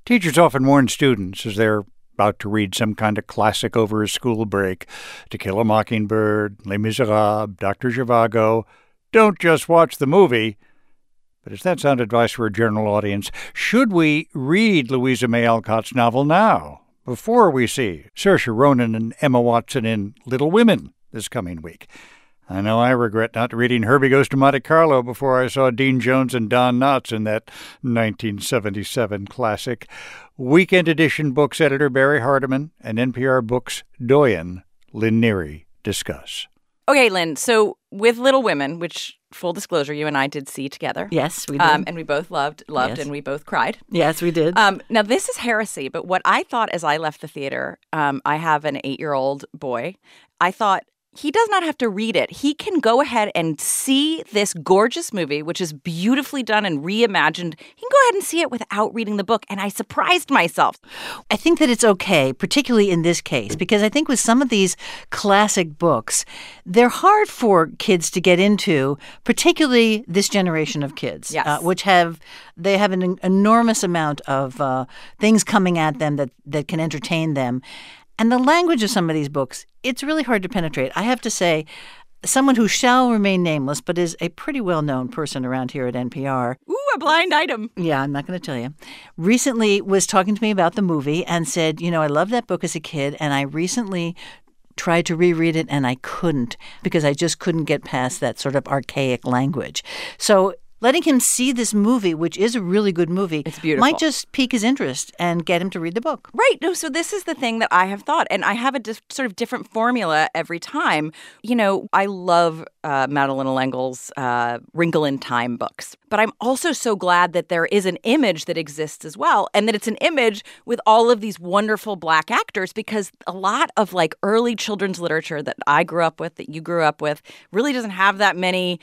Teachers often warn students as they're about to read some kind of classic over a school break, To Kill a Mockingbird, Les Miserables, Dr. Zhivago, don't just watch the movie. But is that sound advice for a general audience? Should we read Louisa May Alcott's novel now, before we see Saoirse Ronan and Emma Watson in Little Women this coming week? I know I regret not reading Herbie Goes to Monte Carlo before I saw Dean Jones and Don Knotts in that 1977 classic. Weekend Edition books editor Barry Hardiman and NPR Books doyen Lynn Neary discuss. Okay, Lynn, so with Little Women, which, full disclosure, you and I did see together. Yes, we did. And we both loved, yes. And we both cried. Yes, we did. Now, this is heresy, but what I thought as I left the theater, I have an 8-year-old boy, I thought, he does not have to read it. He can go ahead and see this gorgeous movie, which is beautifully done and reimagined. He can go ahead and see it without reading the book. And I surprised myself. I think that it's okay, particularly in this case, because I think with some of these classic books, they're hard for kids to get into, particularly this generation of kids, yes. Which have an enormous amount of things coming at them that can entertain them. And the language of some of these books, it's really hard to penetrate. I have to say, someone who shall remain nameless, but is a pretty well-known person around here at NPR. Ooh, a blind item. Yeah, I'm not going to tell you. Recently was talking to me about the movie and said, I loved that book as a kid, and I recently tried to reread it, and I couldn't because I just couldn't get past that sort of archaic language. So letting him see this movie, which is a really good movie, it's beautiful, might just pique his interest and get him to read the book. Right. No, so this is the thing that I have thought, and I have a sort of different formula every time. I love Madeleine L'Engle's Wrinkle in Time books, but I'm also so glad that there is an image that exists as well, and that it's an image with all of these wonderful Black actors, because a lot of early children's literature that I grew up with, that you grew up with, really doesn't have that many,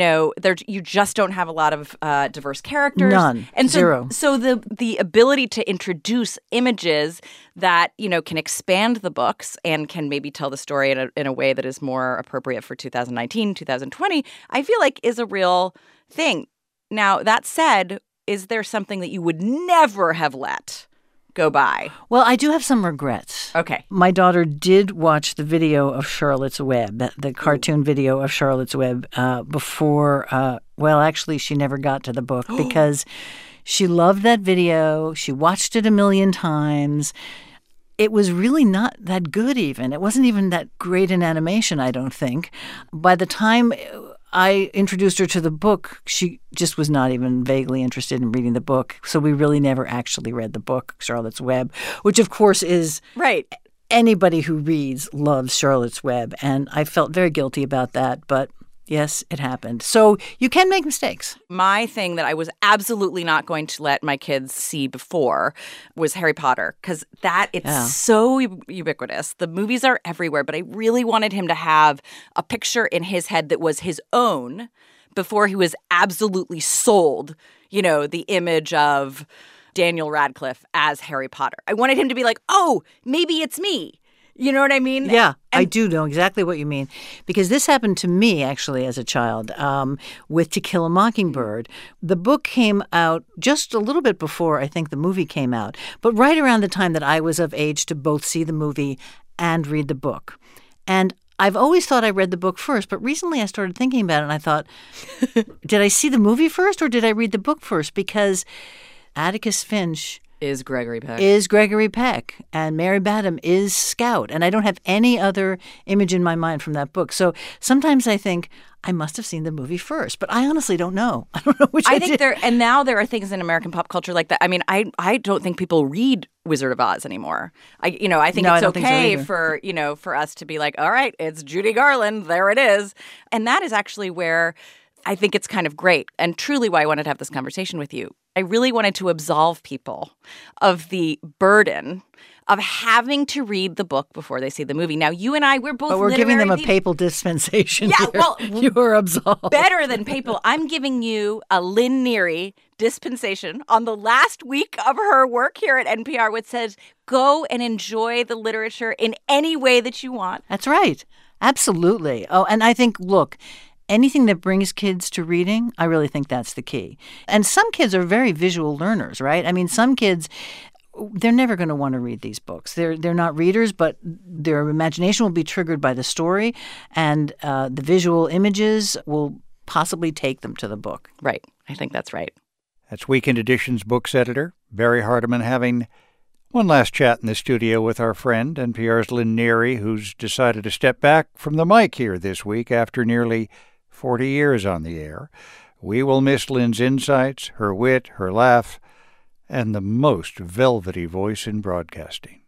you just don't have a lot of diverse characters. None. And Zero. So the ability to introduce images that, can expand the books and can maybe tell the story in a way that is more appropriate for 2019, 2020, I feel like is a real thing. Now, that said, is there something that you would never have let go by? Well, I do have some regrets. Okay. My daughter did watch the video of Charlotte's Web, the cartoon video of Charlotte's Web before, actually, she never got to the book because she loved that video. She watched it 1,000,000 times. It was really not that good even. It wasn't even that great in animation, I don't think. By the time I introduced her to the book, she just was not even vaguely interested in reading the book. So we really never actually read the book, Charlotte's Web, which, of course, is right. Anybody who reads loves Charlotte's Web. And I felt very guilty about that. But yes, it happened. So you can make mistakes. My thing that I was absolutely not going to let my kids see before was Harry Potter, because it's so ubiquitous. The movies are everywhere, but I really wanted him to have a picture in his head that was his own before he was absolutely sold, the image of Daniel Radcliffe as Harry Potter. I wanted him to be like, oh, maybe it's me. You know what I mean? Yeah, I do know exactly what you mean. Because this happened to me, actually, as a child, with To Kill a Mockingbird. The book came out just a little bit before, I think, the movie came out, but right around the time that I was of age to both see the movie and read the book. And I've always thought I read the book first, but recently I started thinking about it, and I thought, did I see the movie first or did I read the book first? Because Atticus Finch is Gregory Peck. And Mary Badham is Scout. And I don't have any other image in my mind from that book. So sometimes I think I must have seen the movie first, but I honestly don't know. I don't know which I think did. And now there are things in American pop culture like that. I mean, I don't think people read Wizard of Oz anymore. I think it's okay for us to be like, all right, it's Judy Garland. There it is. And that is actually where I think it's kind of great and truly why I wanted to have this conversation with you. I really wanted to absolve people of the burden of having to read the book before they see the movie. Now, you and I, we're both But we're giving them a papal dispensation Yeah, here. well, you are absolved. Better than papal. I'm giving you a Lynn Neary dispensation on the last week of her work here at NPR, which says, go and enjoy the literature in any way that you want. That's right. Absolutely. Oh, and I think, look, anything that brings kids to reading, I really think that's the key. And some kids are very visual learners, right? I mean, some kids they're never going to want to read these books. They're not readers, but their imagination will be triggered by the story, and the visual images will possibly take them to the book. Right. I think that's right. That's Weekend Edition's books editor, Barry Hardiman, having one last chat in the studio with our friend, NPR's Lynn Neary, who's decided to step back from the mic here this week after nearly 40 years on the air. We will miss Lynn's insights, her wit, her laugh, and the most velvety voice in broadcasting.